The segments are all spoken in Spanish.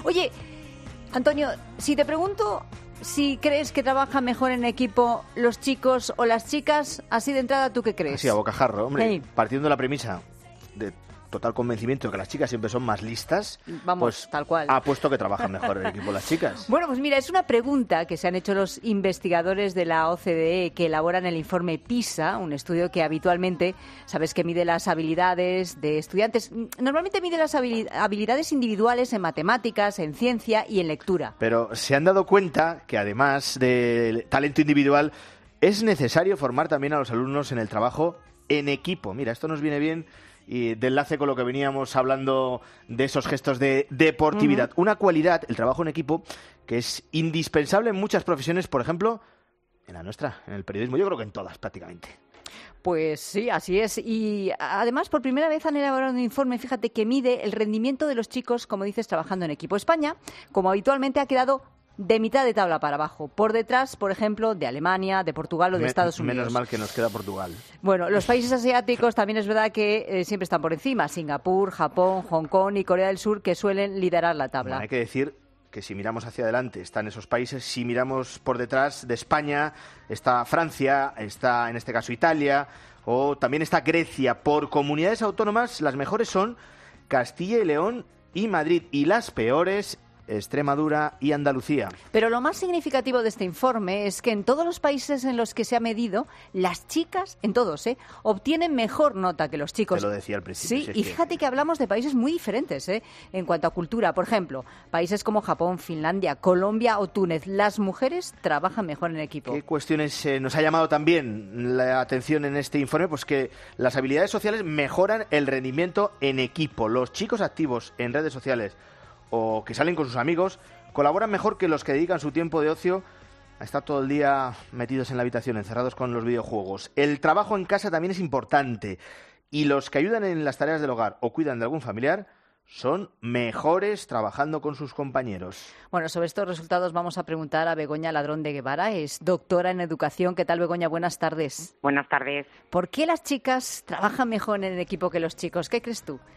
Oye, Antonio, si te pregunto si crees que trabajan mejor en equipo los chicos o las chicas, así de entrada, ¿tú qué crees? Así, a bocajarro, hombre. Hey. Partiendo de la premisa de total convencimiento de que las chicas siempre son más listas, Vamos, pues tal cual. apuesto que trabajan mejor en equipo las chicas. Bueno, pues mira, es una pregunta que se han hecho los investigadores de la OCDE que elaboran el informe PISA, un estudio que habitualmente, sabes que mide las habilidades de estudiantes. Normalmente mide las habilidades individuales en matemáticas, en ciencia y en lectura. Pero se han dado cuenta que además del talento individual, es necesario formar también a los alumnos en el trabajo en equipo. Mira, esto nos viene bien y de enlace con lo que veníamos hablando de esos gestos de deportividad. Una cualidad, el trabajo en equipo, que es indispensable en muchas profesiones, por ejemplo, en la nuestra, en el periodismo, yo creo que en todas prácticamente. Pues sí, así es. Y además, por primera vez han elaborado un informe, fíjate, que mide el rendimiento de los chicos, como dices, trabajando en equipo. España, como habitualmente, ha quedado de mitad de tabla para abajo, por detrás, por ejemplo, de Alemania, de Portugal o de Estados Unidos. Menos mal que nos queda Portugal. Bueno, los países asiáticos también es verdad que siempre están por encima. Singapur, Japón, Hong Kong y Corea del Sur, que suelen liderar la tabla. Bueno, hay que decir que si miramos hacia adelante están esos países, si miramos por detrás de España está Francia, está en este caso Italia, o también está Grecia. Por comunidades autónomas, las mejores son Castilla y León y Madrid, y las peores, Extremadura y Andalucía. Pero lo más significativo de este informe es que en todos los países en los que se ha medido, las chicas, en todos, obtienen mejor nota que los chicos. Te lo decía al principio. Sí, y fíjate que hablamos de países muy diferentes, en cuanto a cultura. Por ejemplo, países como Japón, Finlandia, Colombia o Túnez. Las mujeres trabajan mejor en equipo. ¿Qué cuestiones nos ha llamado también la atención en este informe? Pues que las habilidades sociales mejoran el rendimiento en equipo. Los chicos activos en redes sociales o que salen con sus amigos, colaboran mejor que los que dedican su tiempo de ocio a estar todo el día metidos en la habitación, encerrados con los videojuegos. El trabajo en casa también es importante, y los que ayudan en las tareas del hogar o cuidan de algún familiar son mejores trabajando con sus compañeros. Bueno, sobre estos resultados vamos a preguntar a Begoña Ladrón de Guevara, es doctora en educación. ¿Qué tal, Begoña? Buenas tardes. Buenas tardes. ¿Por qué las chicas trabajan mejor en el equipo que los chicos? ¿Qué crees tú?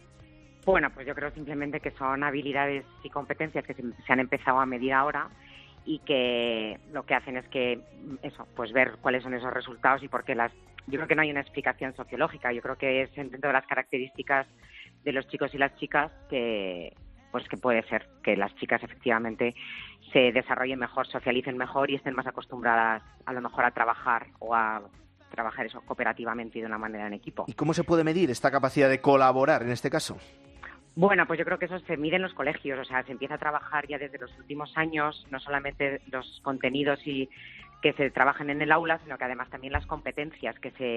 Bueno, pues yo creo simplemente que son habilidades y competencias que se han empezado a medir ahora y que lo que hacen es que eso, pues ver cuáles son esos resultados y por qué las. Yo creo que no hay una explicación sociológica. Yo creo que es dentro de las características de los chicos y las chicas que puede ser que las chicas efectivamente se desarrollen mejor, socialicen mejor y estén más acostumbradas a lo mejor a trabajar o a trabajar eso cooperativamente y de una manera en equipo. ¿Y cómo se puede medir esta capacidad de colaborar en este caso? Bueno, pues yo creo que eso se mide en los colegios, o sea, se empieza a trabajar ya desde los últimos años, no solamente los contenidos y que se trabajan en el aula, sino que además también las competencias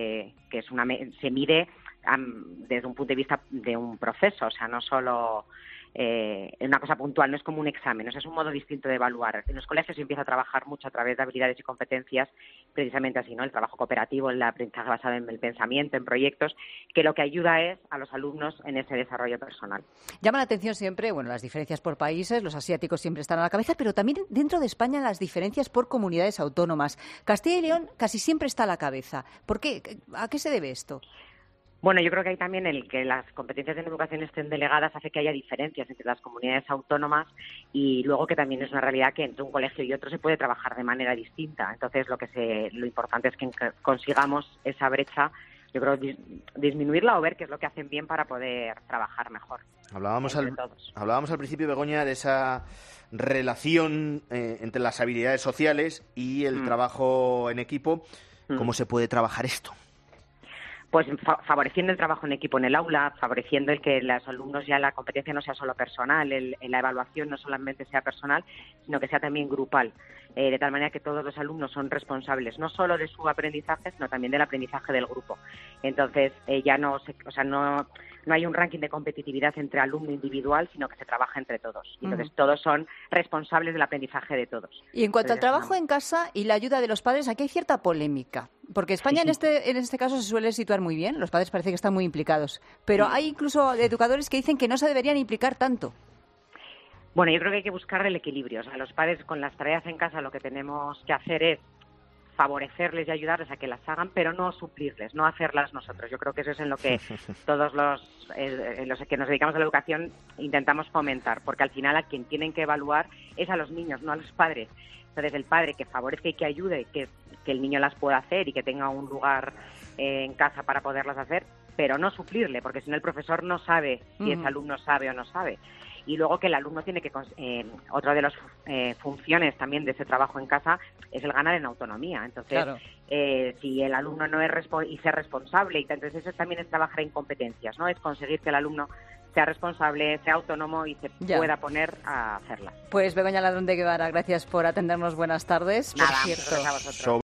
se mide desde un punto de vista de un proceso, o sea, no solo una cosa puntual, no es como un examen, o sea, es un modo distinto de evaluar. En los colegios se empieza a trabajar mucho a través de habilidades y competencias, precisamente así, ¿no? El trabajo cooperativo, el aprendizaje basado en el pensamiento, en proyectos, que lo que ayuda es a los alumnos en ese desarrollo personal. Llama la atención siempre, bueno, las diferencias por países, los asiáticos siempre están a la cabeza, pero también dentro de España las diferencias por comunidades autónomas. Castilla y León casi siempre está a la cabeza. ¿Por qué? ¿A qué se debe esto? Bueno, yo creo que hay también el que las competencias en educación estén delegadas hace que haya diferencias entre las comunidades autónomas y luego que también es una realidad que entre un colegio y otro se puede trabajar de manera distinta. Entonces, lo importante es que consigamos esa brecha, yo creo, disminuirla o ver qué es lo que hacen bien para poder trabajar mejor. Hablábamos al principio, Begoña, de esa relación entre las habilidades sociales y el trabajo en equipo. ¿Cómo se puede trabajar esto? Pues favoreciendo el trabajo en equipo en el aula, favoreciendo el que los alumnos ya la competencia no sea solo personal, la evaluación no solamente sea personal, sino que sea también grupal, de tal manera que todos los alumnos son responsables no solo de su aprendizaje, sino también del aprendizaje del grupo. Entonces ya no hay un ranking de competitividad entre alumno individual, sino que se trabaja entre todos. Entonces todos son responsables del aprendizaje de todos. Y en cuanto al trabajo en casa y la ayuda de los padres, aquí hay cierta polémica. Porque España en este caso se suele situar muy bien, los padres parece que están muy implicados, pero hay incluso educadores que dicen que no se deberían implicar tanto. Bueno, yo creo que hay que buscar el equilibrio. O sea, los padres con las tareas en casa lo que tenemos que hacer es favorecerles y ayudarles a que las hagan, pero no suplirles, no hacerlas nosotros. Yo creo que eso es en lo que todos los que nos dedicamos a la educación intentamos fomentar, porque al final a quien tienen que evaluar es a los niños, no a los padres. Entonces el padre que favorezca y que ayude, que el niño las pueda hacer y que tenga un lugar en casa para poderlas hacer, pero no suplirle, porque si no el profesor no sabe si ese alumno sabe o no sabe. Y luego que el alumno tiene que... otra de las funciones también de ese trabajo en casa es el ganar en autonomía. Entonces, claro, si el alumno no es y sea responsable, y entonces eso también es trabajar en competencias, ¿no? Es conseguir que el alumno sea responsable, sea autónomo y se pueda poner a hacerla. Pues Begoña Ladrón de Guevara, gracias por atendernos. Buenas tardes. Nada, por cierto, a vosotros.